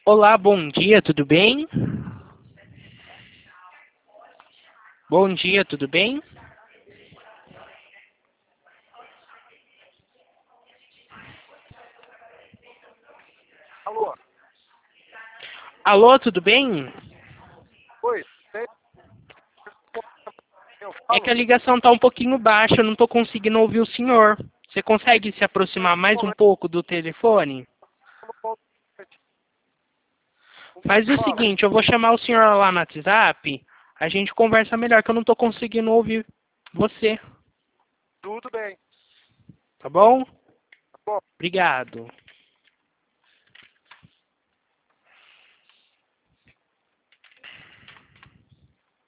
Olá, bom dia, tudo bem? Bom dia, tudo bem? Alô? Alô, tudo bem? Oi, eu É que a falo? ligação está um pouquinho baixa, eu não estou conseguindo ouvir o senhor. Você consegue se aproximar mais um pouco do telefone? Faz o Fala. seguinte, eu vou chamar o senhor lá no WhatsApp, a gente conversa melhor, que eu não estou conseguindo ouvir você, Tudo bem. tá bom? Tá bom. Obrigado.